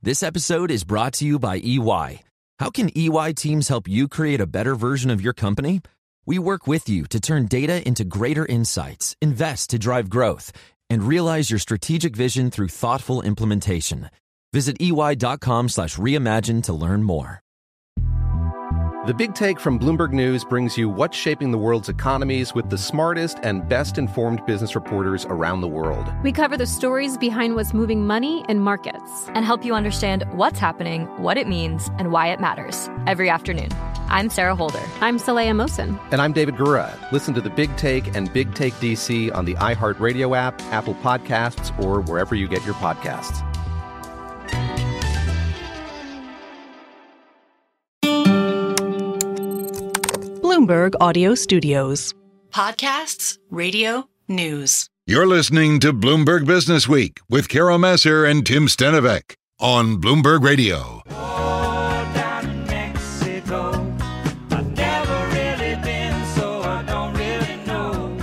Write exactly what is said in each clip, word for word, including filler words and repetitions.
This episode is brought to you by E Y. How can E Y teams help you create a better version of your company? We work with you to turn data into greater insights, invest to drive growth, and realize your strategic vision through thoughtful implementation. Visit ey.com slash reimagine to learn more. The Big Take from Bloomberg News brings you what's shaping the world's economies with the smartest and best-informed business reporters around the world. We cover the stories behind what's moving money and markets and help you understand what's happening, what it means, and why it matters every afternoon. I'm Sarah Holder. I'm Saleha Mohsin. And I'm David Gura. Listen to The Big Take and Big Take D C on the iHeartRadio app, Apple Podcasts, or wherever you get your podcasts. Bloomberg Audio Studios. Podcasts, radio, news. You're listening to Bloomberg Business Week with Carol Messer and Tim Stenovec on Bloomberg Radio. Oh, down in Mexico. I've never really been, so I don't really know.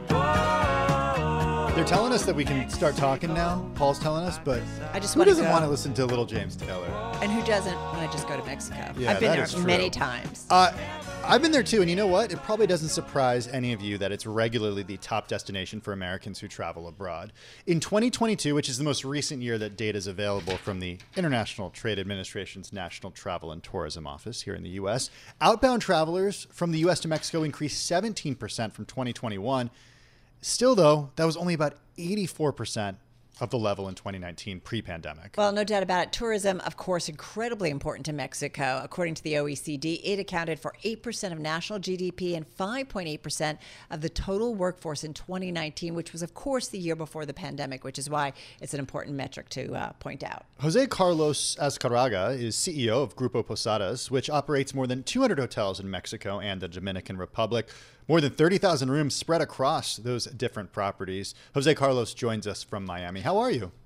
Oh. They're telling us that we can start talking now. Paul's telling us, but I just who wanna doesn't go. want to listen to Little James Taylor? And who doesn't want to just go to Mexico? Yeah, I've been that there is true. many times. Uh, I've been there too, and you know what? It probably doesn't surprise any of you that it's regularly the top destination for Americans who travel abroad. In twenty twenty-two, which is the most recent year that data is available from the International Trade Administration's National Travel and Tourism Office here in the U S, outbound travelers from the U S to Mexico increased seventeen percent from twenty twenty-one. Still, though, that was only about eighty-four percent of the level in twenty nineteen, pre-pandemic. Well, no doubt about it. Tourism, of course, incredibly important to Mexico. According to the O E C D, it accounted for eight percent of national G D P and five point eight percent of the total workforce in twenty nineteen, which was, of course, the year before the pandemic, which is why it's an important metric to uh, point out. Jose Carlos Azcárraga is C E O of Grupo Posadas, which operates more than two hundred hotels in Mexico and the Dominican Republic. More than thirty thousand rooms spread across those different properties. Jose Carlos joins us from Miami. How are you?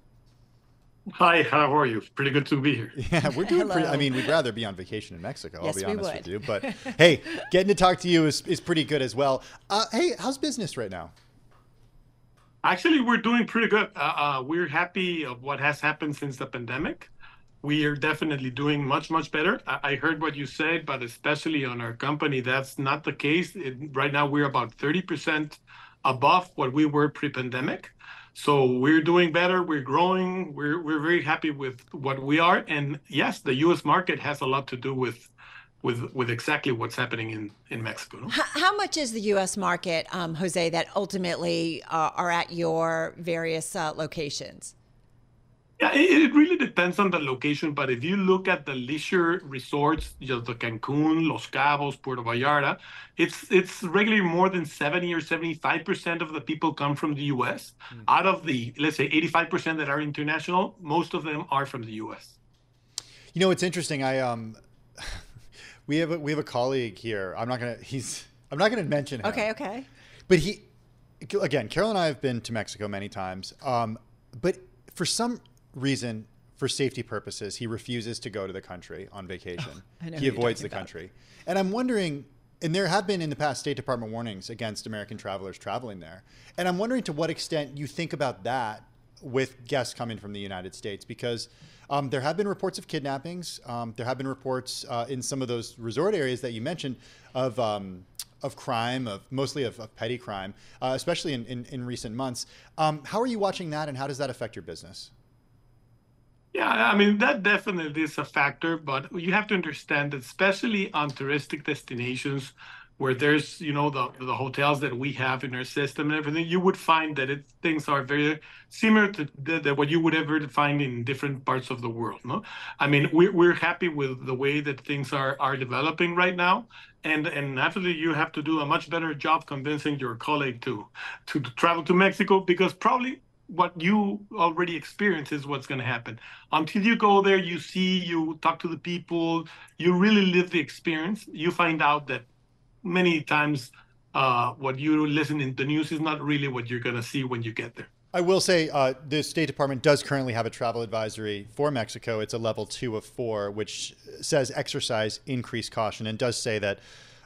Hi, how are you? Pretty good to be here. Yeah, we're doing pretty. I mean, we'd rather be on vacation in Mexico, Yes, I'll be we honest would. with you. But hey, getting to talk to you is, is pretty good as well. Uh, hey, how's business right now? Actually, we're doing pretty good. Uh, uh, we're happy of what has happened since the pandemic. We are definitely doing much, much better. I, I heard what you said, but especially on our company, that's not the case. It, right now, we're about thirty percent above what we were pre-pandemic. So we're doing better. We're growing. We're we're very happy with what we are. And yes, the U S market has a lot to do with with with exactly what's happening in, in Mexico. No? How, how much is the U S market, um, Jose, that ultimately uh, are at your various uh, locations? Yeah, it, it really depends on the location. But if you look at the leisure resorts, just the Cancun, Los Cabos, Puerto Vallarta, it's it's regularly more than seventy or seventy-five percent of the people come from the U S. Mm. Out of the, let's say, eighty-five percent that are international, most of them are from the U S. You know, it's interesting. I um, we have a, we have a colleague here. I'm not gonna. He's. I'm not gonna mention him. Okay. Okay. But he, again, Carol and I have been to Mexico many times. Um, but for some reason, for safety purposes, he refuses to go to the country on vacation. Oh, I know he who you're avoids the talking about. country. And I'm wondering, and there have been in the past State Department warnings against American travelers traveling there. And I'm wondering to what extent you think about that with guests coming from the United States, because um, there have been reports of kidnappings. Um, there have been reports uh, in some of those resort areas that you mentioned of um, of crime, of mostly of, of petty crime, uh, especially in, in, in recent months. Um, how are you watching that, and how does that affect your business? Yeah, I mean, that definitely is a factor, but you have to understand that especially on touristic destinations where there's, you know, the the hotels that we have in our system and everything, you would find that it, things are very similar to the, the, what you would ever find in different parts of the world, no? I mean, we're, we're happy with the way that things are, are developing right now. And and naturally, you have to do a much better job convincing your colleague to, to travel to Mexico, because probably what you already experience is what's going to happen. Until you go there, you see, you talk to the people, you really live the experience, you find out that many times uh, what you listen in the news is not really what you're going to see when you get there. I will say uh, the State Department does currently have a travel advisory for Mexico. It's a level two of four, which says exercise increased caution, and does say that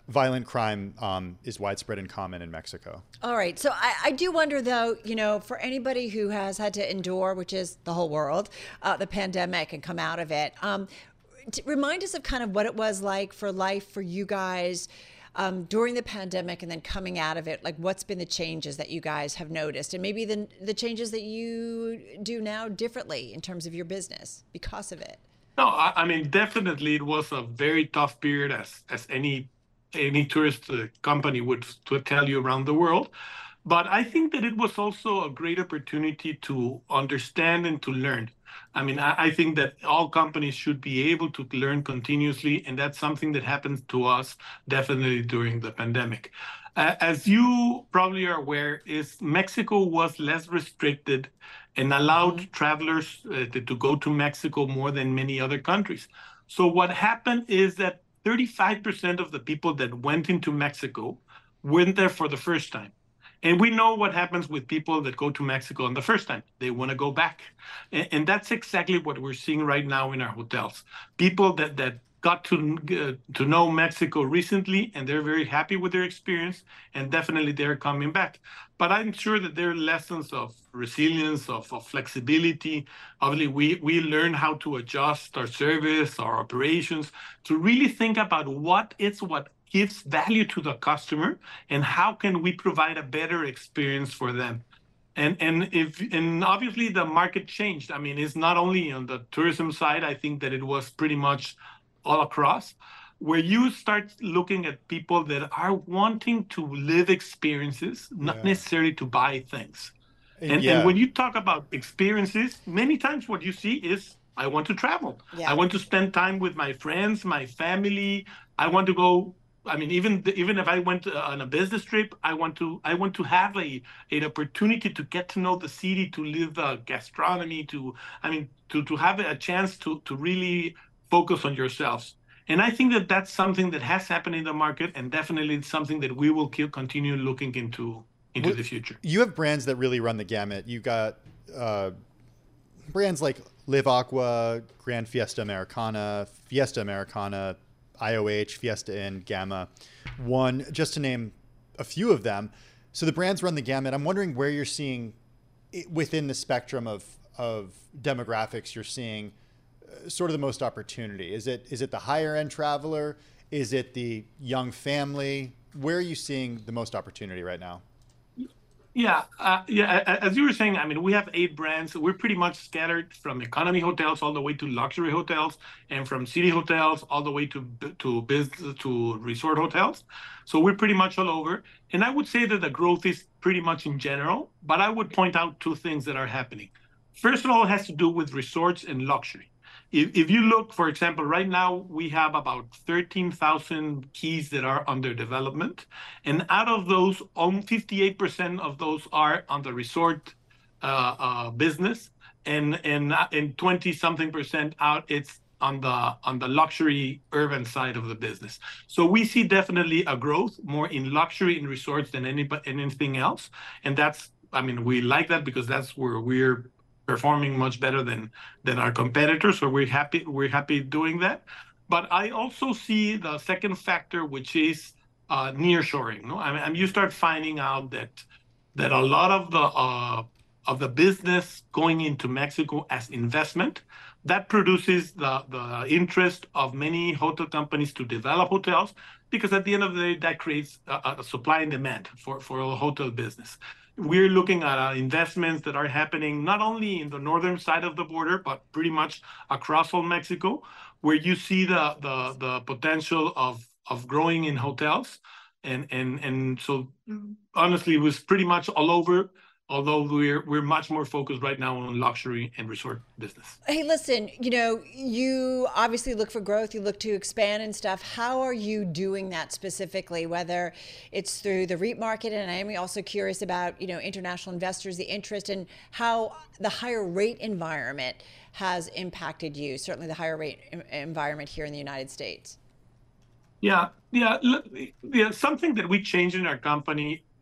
violent crime um, is widespread and common in Mexico. All right. So I, I do wonder, though, you know, for anybody who has had to endure, which is the whole world, uh, the pandemic and come out of it, um, t- remind us of kind of what it was like for life for you guys um, during the pandemic and then coming out of it. Like, what's been the changes that you guys have noticed, and maybe the the changes that you do now differently in terms of your business because of it? No, I, I mean, definitely it was a very tough period, as as any any tourist uh, company would to tell you around the world. But I think that it was also a great opportunity to understand and to learn. I mean, I, I think that all companies should be able to learn continuously, and that's something that happened to us definitely during the pandemic. Uh, as you probably are aware, is Mexico was less restricted and allowed travelers uh, to, to go to Mexico more than many other countries. So what happened is that thirty-five percent of the people that went into Mexico went there for the first time. And we know what happens with people that go to Mexico on the first time. They want to go back. And, and that's exactly what we're seeing right now in our hotels. People that, that got to, uh, to know Mexico recently, and they're very happy with their experience, and definitely they're coming back. But I'm sure that there are lessons of resilience, of, of flexibility. Obviously, we, we learn how to adjust our service, our operations, to really think about what is what gives value to the customer and how can we provide a better experience for them. And and if and obviously the market changed. I mean, it's not only on the tourism side. I think that it was pretty much all across, where you start looking at people that are wanting to live experiences, not Yeah. necessarily to buy things. And, Yeah. and when you talk about experiences, many times what you see is, I want to travel. Yeah. I want to spend time with my friends, my family. I want to go. I mean, even even if I went on a business trip, I want to I want to have a an opportunity to get to know the city, to live uh, gastronomy, to I mean to to have a chance to to really focus on yourselves. And I think that that's something that has happened in the market, and definitely it's something that we will keep continue looking into into Well, the future. You have brands that really run the gamut. You got uh, brands like Live Aqua, Grand Fiesta Americana, Fiesta Americana, I O H, Fiesta Inn, Gamma, One, just to name a few of them. So the brands run the gamut. I'm wondering where you're seeing it, within the spectrum of of demographics, you're seeing uh, sort of the most opportunity. Is it is it the higher end traveler? Is it the young family? Where are you seeing the most opportunity right now? Yeah, uh, yeah. a- As you were saying, I mean, we have eight brands. We're pretty much scattered from economy hotels all the way to luxury hotels, and from city hotels all the way to b- to business to resort hotels. So we're pretty much all over. And I would say that the growth is pretty much in general. But I would point out two things that are happening. First of all, it has to do with resorts and luxury. If, if you look, for example, right now we have about thirteen thousand keys that are under development. And out of those, on fifty-eight percent of those are on the resort uh, uh, business. And and and twenty something percent out, it's on the on the luxury urban side of the business. So we see definitely a growth more in luxury and resorts than any, anything else. And that's, I mean, we like that because that's where we're performing much better than than our competitors, so we're happy we're happy doing that. But I also see the second factor, which is uh, nearshoring. No, I mean, and you start finding out that that a lot of the uh, of the business going into Mexico as investment, that produces the the interest of many hotel companies to develop hotels, because at the end of the day, that creates a, a supply and demand for for a hotel business. We're looking at uh, investments that are happening not only in the northern side of the border, but pretty much across all Mexico, where you see the the, the potential of of growing in hotels. And and and so honestly, it was pretty much all over, although we're we're much more focused right now on luxury and resort business. Hey, listen, you know, you obviously look for growth, you look to expand and stuff. How are you doing that specifically, whether it's through the REIT market? And I am also curious about, you know, international investors, the interest, and how the higher rate environment has impacted you, certainly the higher rate em- environment here in the United States. Yeah, yeah, l- yeah. Something that we changed in our company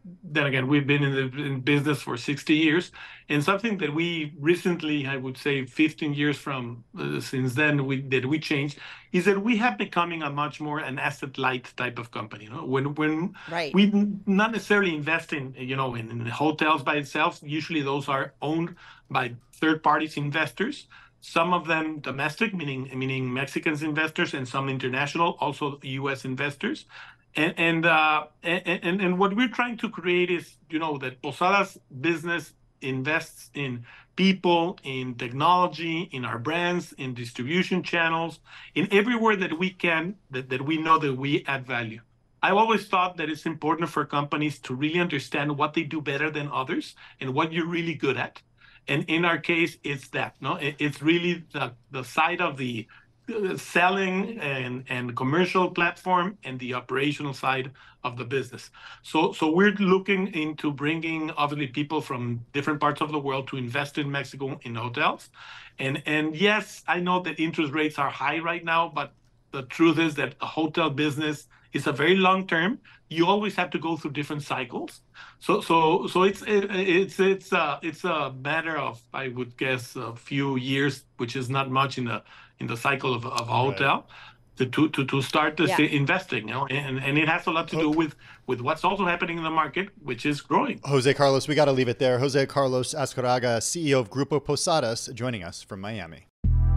then again, we've been in the in business for sixty years, and something that we recently, I would say, fifteen years from uh, since then, we that we changed is that we have becoming a much more an asset light type of company. You know, when when right. we not necessarily invest in you know in, in hotels by itself. Usually, those are owned by third parties investors. Some of them domestic, meaning meaning Mexican investors, and some international, also U S investors. And and, uh, and and what we're trying to create is, you know, that Posadas business invests in people, in technology, in our brands, in distribution channels, in everywhere that we can, that, that we know that we add value. I've always thought that it's important for companies to really understand what they do better than others and what you're really good at. And in our case, it's that. No, it, it's really the the side of the selling and, and commercial platform and the operational side of the business. So so we're looking into bringing obviously people from different parts of the world to invest in Mexico in hotels. And and yes, I know that interest rates are high right now, but the truth is that a hotel business is a very long term. You always have to go through different cycles. So so so it's it, it's it's uh it's a matter of, I would guess, a few years, which is not much in the in the cycle of, of a hotel, right. to, to to start this yeah. investing, you know, and, and it has a lot to do with, with what's also happening in the market, which is growing. Jose Carlos, we got to leave it there. Jose Carlos Azcárraga, C E O of Grupo Posadas, joining us from Miami.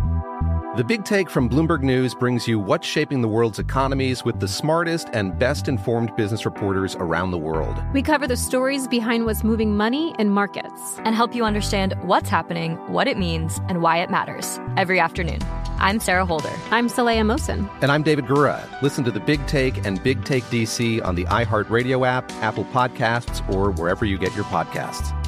The Big Take from Bloomberg News brings you what's shaping the world's economies with the smartest and best-informed business reporters around the world. We cover the stories behind what's moving money and markets. And help you understand what's happening, what it means, and why it matters every afternoon. I'm Sarah Holder. I'm Saleha Mohsin. And I'm David Gura. Listen to The Big Take and Big Take D C on the iHeartRadio app, Apple Podcasts, or wherever you get your podcasts.